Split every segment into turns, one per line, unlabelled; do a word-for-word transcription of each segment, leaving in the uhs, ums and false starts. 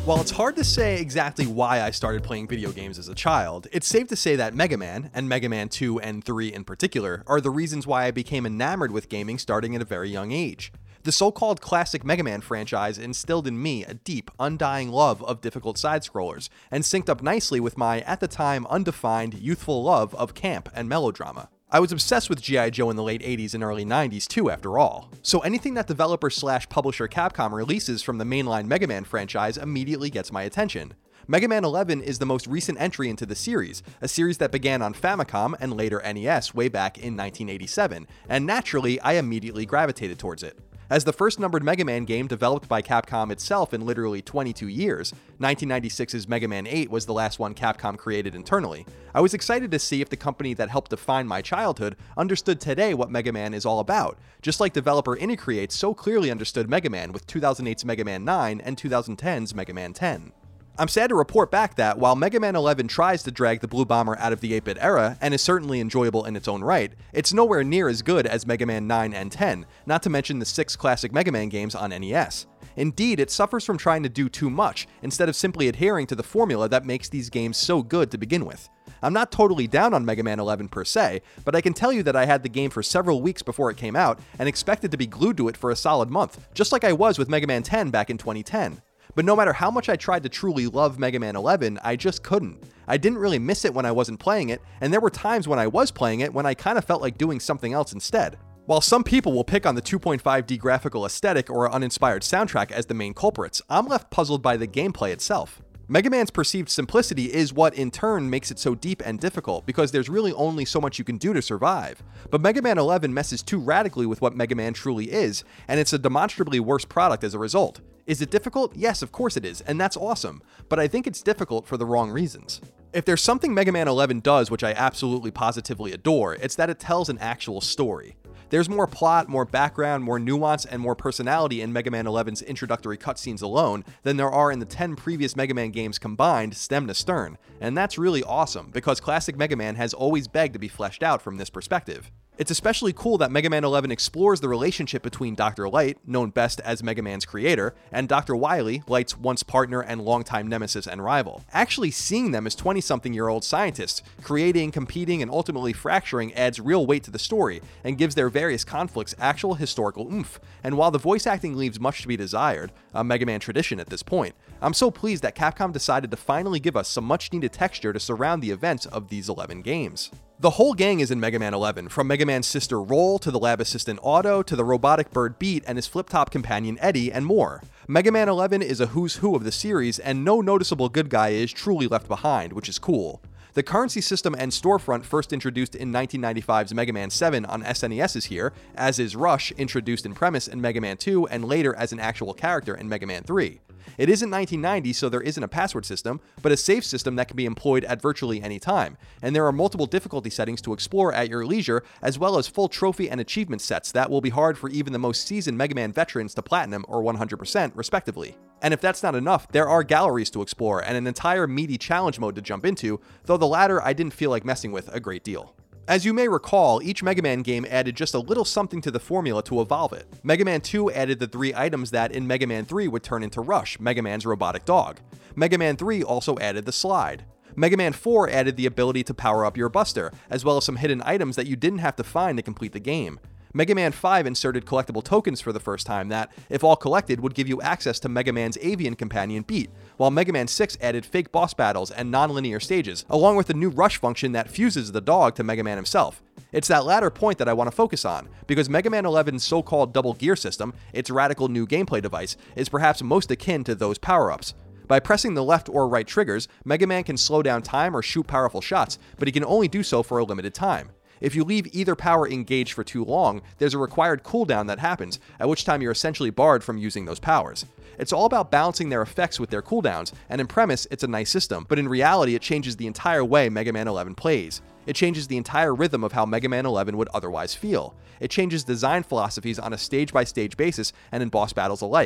While it's hard to say exactly why I started playing video games as a child, it's safe to say that Mega Man, and Mega Man two and three in particular, are the reasons why I became enamored with gaming starting at a very young age. The so-called classic Mega Man franchise instilled in me a deep, undying love of difficult side-scrollers, and synced up nicely with my, at the time, undefined, youthful love of camp and melodrama. I was obsessed with G I. Joe in the late eighties and early nineties too, after all. So anything that developer slash publisher Capcom releases from the mainline Mega Man franchise immediately gets my attention. Mega Man eleven is the most recent entry into the series, a series that began on Famicom and later N E S way back in nineteen eighty-seven, and naturally, I immediately gravitated towards it. As the first numbered Mega Man game developed by Capcom itself in literally twenty-two years, nineteen ninety-six's Mega Man eight was the last one Capcom created internally, I was excited to see if the company that helped define my childhood understood today what Mega Man is all about, just like developer Innicreate so clearly understood Mega Man with two thousand eight's Mega Man nine and twenty ten's Mega Man ten. I'm sad to report back that, while Mega Man eleven tries to drag the Blue Bomber out of the eight-bit era, and is certainly enjoyable in its own right, it's nowhere near as good as Mega Man nine and ten, not to mention the six classic Mega Man games on N E S. Indeed, it suffers from trying to do too much, instead of simply adhering to the formula that makes these games so good to begin with. I'm not totally down on Mega Man eleven per se, but I can tell you that I had the game for several weeks before it came out, and expected to be glued to it for a solid month, just like I was with Mega Man ten back in twenty ten. But no matter how much I tried to truly love Mega Man eleven, I just couldn't. I didn't really miss it when I wasn't playing it, and there were times when I was playing it when I kind of felt like doing something else instead. While some people will pick on the two point five D graphical aesthetic or uninspired soundtrack as the main culprits, I'm left puzzled by the gameplay itself. Mega Man's perceived simplicity is what in turn makes it so deep and difficult, because there's really only so much you can do to survive. But Mega Man eleven messes too radically with what Mega Man truly is, and it's a demonstrably worse product as a result. Is it difficult? Yes, of course it is, and that's awesome, but I think it's difficult for the wrong reasons. If there's something Mega Man eleven does which I absolutely positively adore, it's that it tells an actual story. There's more plot, more background, more nuance, and more personality in Mega Man eleven's introductory cutscenes alone than there are in the ten previous Mega Man games combined, stem to stern, and that's really awesome, because classic Mega Man has always begged to be fleshed out from this perspective. It's especially cool that Mega Man eleven explores the relationship between Doctor Light, known best as Mega Man's creator, and Doctor Wily, Light's once partner and longtime nemesis and rival. Actually seeing them as twenty-something-year-old scientists, creating, competing, and ultimately fracturing adds real weight to the story, and gives their various conflicts actual historical oomph. And while the voice acting leaves much to be desired, a Mega Man tradition at this point, I'm so pleased that Capcom decided to finally give us some much-needed texture to surround the events of these eleven games. The whole gang is in Mega Man eleven, from Mega Man's sister Roll to the lab assistant Otto to the robotic bird Beat and his flip-top companion Eddie, and more. Mega Man eleven is a who's who of the series, and no noticeable good guy is truly left behind, which is cool. The currency system and storefront first introduced in nineteen ninety-five's Mega Man seven on S N E S is here, as is Rush, introduced in premise in Mega Man two and later as an actual character in Mega Man three. It isn't nineteen ninety, so there isn't a password system, but a save system that can be employed at virtually any time, and there are multiple difficulty settings to explore at your leisure, as well as full trophy and achievement sets that will be hard for even the most seasoned Mega Man veterans to platinum or one hundred percent, respectively. And if that's not enough, there are galleries to explore and an entire meaty challenge mode to jump into, though the latter I didn't feel like messing with a great deal. As you may recall, each Mega Man game added just a little something to the formula to evolve it. Mega Man two added the three items that in Mega Man three would turn into Rush, Mega Man's robotic dog. Mega Man three also added the slide. Mega Man four added the ability to power up your Buster, as well as some hidden items that you didn't have to find to complete the game. Mega Man five inserted collectible tokens for the first time that, if all collected, would give you access to Mega Man's avian companion Beat, while Mega Man six added fake boss battles and non-linear stages, along with the new Rush function that fuses the dog to Mega Man himself. It's that latter point that I want to focus on, because Mega Man eleven's so-called double gear system, its radical new gameplay device, is perhaps most akin to those power-ups. By pressing the left or right triggers, Mega Man can slow down time or shoot powerful shots, but he can only do so for a limited time. If you leave either power engaged for too long, there's a required cooldown that happens, at which time you're essentially barred from using those powers. It's all about balancing their effects with their cooldowns, and in premise, it's a nice system, but in reality, it changes the entire way Mega Man eleven plays. It changes the entire rhythm of how Mega Man eleven would otherwise feel. It changes design philosophies on a stage-by-stage basis and in boss battles alike.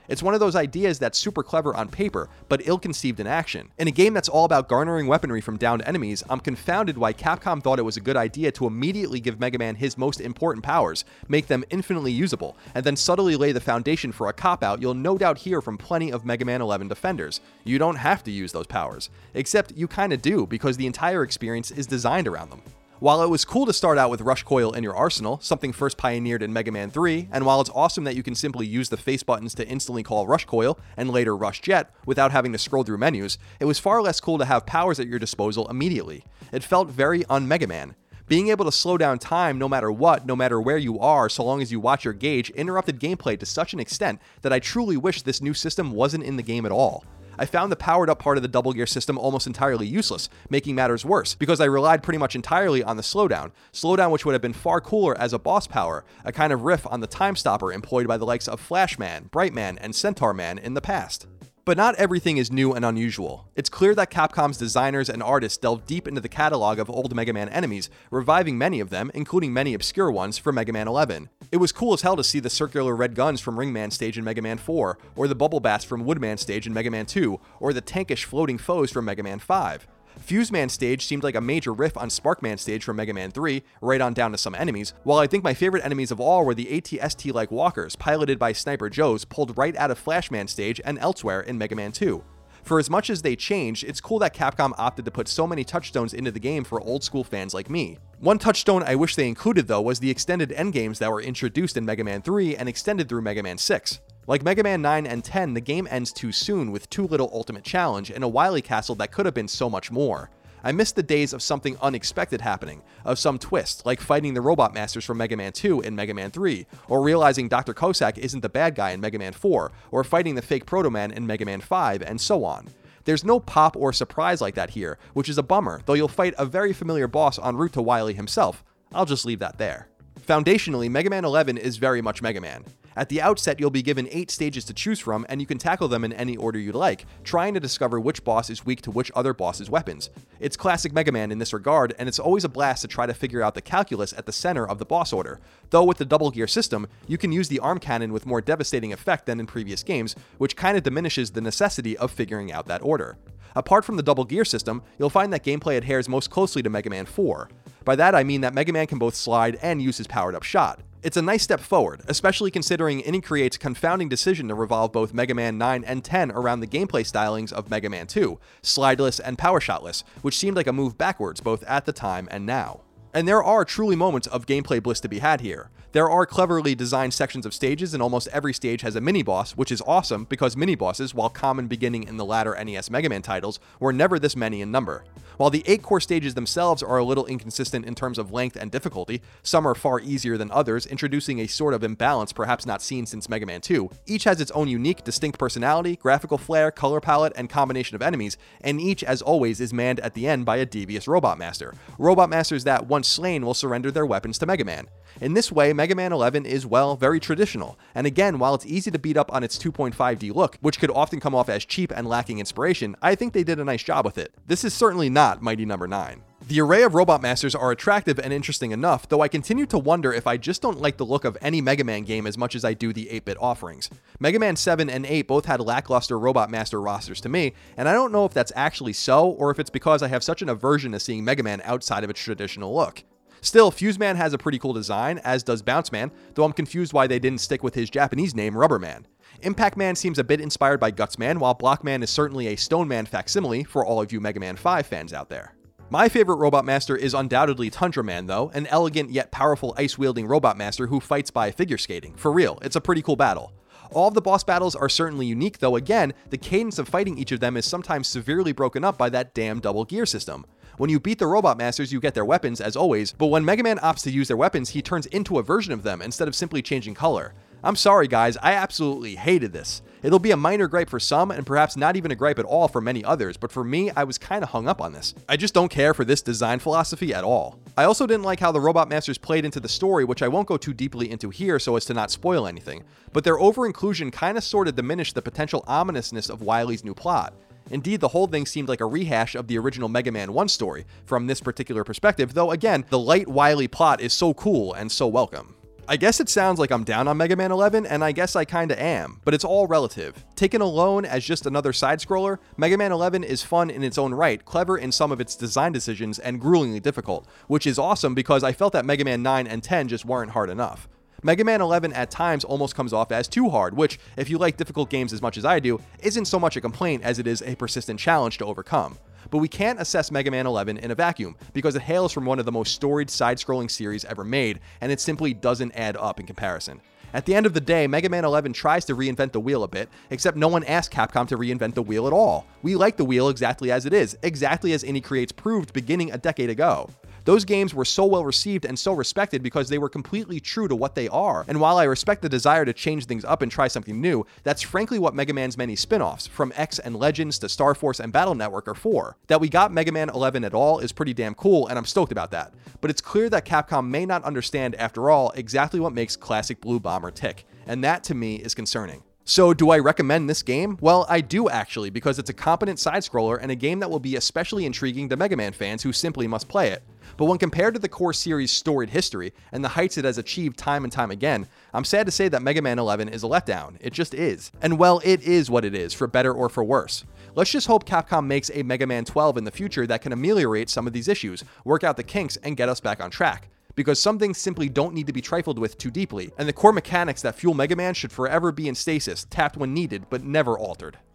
It's one of those ideas that's super clever on paper, but ill-conceived in action. In a game that's all about garnering weaponry from downed enemies, I'm confounded why Capcom thought it was a good idea to immediately give Mega Man his most important powers, make them infinitely usable, and then subtly lay the foundation for a cop-out you'll no doubt hear from plenty of Mega Man eleven defenders. You don't have to use those powers. Except you kinda do, because the entire experience is designed around them. While it was cool to start out with Rush Coil in your arsenal, something first pioneered in Mega Man three, and while it's awesome that you can simply use the face buttons to instantly call Rush Coil and later Rush Jet without having to scroll through menus, it was far less cool to have powers at your disposal immediately. It felt very un-Mega Man. Being able to slow down time no matter what, no matter where you are, so long as you watch your gauge, interrupted gameplay to such an extent that I truly wish this new system wasn't in the game at all. I found the powered up part of the double gear system almost entirely useless, making matters worse, because I relied pretty much entirely on the slowdown, slowdown which would have been far cooler as a boss power, a kind of riff on the time stopper employed by the likes of Flashman, Brightman, and Centaur Man in the past. But not everything is new and unusual. It's clear that Capcom's designers and artists delved deep into the catalog of old Mega Man enemies, reviving many of them, including many obscure ones, for Mega Man eleven. It was cool as hell to see the circular red guns from Ringman stage in Mega Man four, or the bubble bats from Woodman stage in Mega Man two, or the tankish floating foes from Mega Man five. Fuse Man stage seemed like a major riff on Sparkman stage from Mega Man three, right on down to some enemies, while I think my favorite enemies of all were the A T S T-like walkers, piloted by Sniper Joes, pulled right out of Flashman stage and elsewhere in Mega Man two. For as much as they changed, it's cool that Capcom opted to put so many touchstones into the game for old school fans like me. One touchstone I wish they included though was the extended endgames that were introduced in Mega Man three and extended through Mega Man six. Like Mega Man nine and ten, the game ends too soon with too little ultimate challenge and a Wily Castle that could have been so much more. I miss the days of something unexpected happening, of some twist, like fighting the Robot Masters from Mega Man two in Mega Man three, or realizing Doctor Cossack isn't the bad guy in Mega Man four, or fighting the fake Proto Man in Mega Man five, and so on. There's no pop or surprise like that here, which is a bummer, though you'll fight a very familiar boss en route to Wily himself. I'll just leave that there. Foundationally, Mega Man eleven is very much Mega Man. At the outset, you'll be given eight stages to choose from, and you can tackle them in any order you'd like, trying to discover which boss is weak to which other boss's weapons. It's classic Mega Man in this regard, and it's always a blast to try to figure out the calculus at the center of the boss order. Though with the double gear system, you can use the arm cannon with more devastating effect than in previous games, which kinda diminishes the necessity of figuring out that order. Apart from the double gear system, you'll find that gameplay adheres most closely to Mega Man four. By that I mean that Mega Man can both slide and use his powered up shot. It's a nice step forward, especially considering Innicreate's confounding decision to revolve both Mega Man nine and ten around the gameplay stylings of Mega Man two, slideless and power shotless, which seemed like a move backwards both at the time and now. And there are truly moments of gameplay bliss to be had here. There are cleverly designed sections of stages, and almost every stage has a mini-boss, which is awesome because mini-bosses, while common beginning in the latter N E S Mega Man titles, were never this many in number. While the eight core stages themselves are a little inconsistent in terms of length and difficulty, some are far easier than others, introducing a sort of imbalance perhaps not seen since Mega Man two. Each has its own unique, distinct personality, graphical flair, color palette, and combination of enemies, and each, as always, is manned at the end by a devious Robot Master. Robot Masters that, once slain, will surrender their weapons to Mega Man. In this way, Mega Man eleven is, well, very traditional, and again, while it's easy to beat up on its two point five D look, which could often come off as cheap and lacking inspiration, I think they did a nice job with it. This is certainly not Mighty Number nine. The array of Robot Masters are attractive and interesting enough, though I continue to wonder if I just don't like the look of any Mega Man game as much as I do the eight bit offerings. Mega Man seven and eight both had lackluster Robot Master rosters to me, and I don't know if that's actually so, or if it's because I have such an aversion to seeing Mega Man outside of its traditional look. Still, Fuse Man has a pretty cool design, as does Bounce Man, though I'm confused why they didn't stick with his Japanese name, Rubber Man. Impact Man seems a bit inspired by Guts Man, while Block Man is certainly a Stone Man facsimile for all of you Mega Man five fans out there. My favorite Robot Master is undoubtedly Tundra Man though, an elegant yet powerful ice-wielding Robot Master who fights by figure skating. For real, it's a pretty cool battle. All of the boss battles are certainly unique, though again, the cadence of fighting each of them is sometimes severely broken up by that damn double gear system. When you beat the Robot Masters, you get their weapons, as always, but when Mega Man opts to use their weapons, he turns into a version of them instead of simply changing color. I'm sorry guys, I absolutely hated this. It'll be a minor gripe for some, and perhaps not even a gripe at all for many others, but for me, I was kinda hung up on this. I just don't care for this design philosophy at all. I also didn't like how the Robot Masters played into the story, which I won't go too deeply into here so as to not spoil anything, but their over-inclusion kinda sorta diminished the potential ominousness of Wily's new plot. Indeed, the whole thing seemed like a rehash of the original Mega Man one story, from this particular perspective, though again, the light Wily plot is so cool and so welcome. I guess it sounds like I'm down on Mega Man eleven, and I guess I kinda am, but it's all relative. Taken alone as just another side-scroller, Mega Man eleven is fun in its own right, clever in some of its design decisions, and gruelingly difficult, which is awesome because I felt that Mega Man nine and ten just weren't hard enough. Mega Man eleven at times almost comes off as too hard, which, if you like difficult games as much as I do, isn't so much a complaint as it is a persistent challenge to overcome. But we can't assess Mega Man eleven in a vacuum, because it hails from one of the most storied side-scrolling series ever made, and it simply doesn't add up in comparison. At the end of the day, Mega Man eleven tries to reinvent the wheel a bit, except no one asked Capcom to reinvent the wheel at all. We like the wheel exactly as it is, exactly as Indie Creates proved beginning a decade ago. Those games were so well received and so respected because they were completely true to what they are, and while I respect the desire to change things up and try something new, that's frankly what Mega Man's many spin-offs, from X and Legends to Star Force and Battle Network, are for. That we got Mega Man eleven at all is pretty damn cool, and I'm stoked about that. But it's clear that Capcom may not understand, after all, exactly what makes classic Blue Bomber tick, and that to me is concerning. So do I recommend this game? Well, I do actually, because it's a competent side-scroller and a game that will be especially intriguing to Mega Man fans who simply must play it. But when compared to the core series' storied history and the heights it has achieved time and time again, I'm sad to say that Mega Man eleven is a letdown. It just is. And well, it is what it is, for better or for worse. Let's just hope Capcom makes a Mega Man twelve in the future that can ameliorate some of these issues, work out the kinks, and get us back on track. Because some things simply don't need to be trifled with too deeply, and the core mechanics that fuel Mega Man should forever be in stasis, tapped when needed, but never altered.